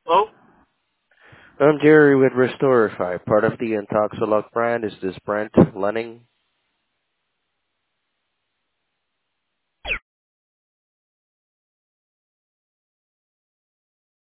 Hello? I'm Jerry with Restorify, part of the Intoxilog brand. Is this Brent Lunning?